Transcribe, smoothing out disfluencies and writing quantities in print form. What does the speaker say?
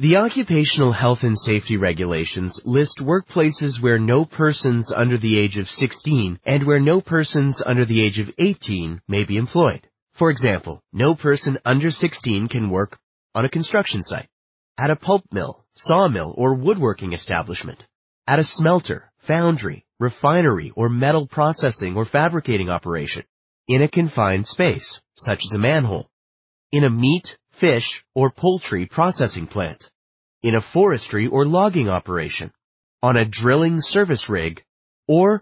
The Occupational Health and Safety Regulations list workplaces where no persons under the age of 16 and where no persons under the age of 18 may be employed. For example, no person under 16 can work on a construction site, at a pulp mill, sawmill, or woodworking establishment, at a smelter, foundry, refinery, or metal processing or fabricating operation, in a confined space, such as a manhole, in a meat, fish, or poultry processing plant, in a forestry or logging operation, on a drilling service rig, or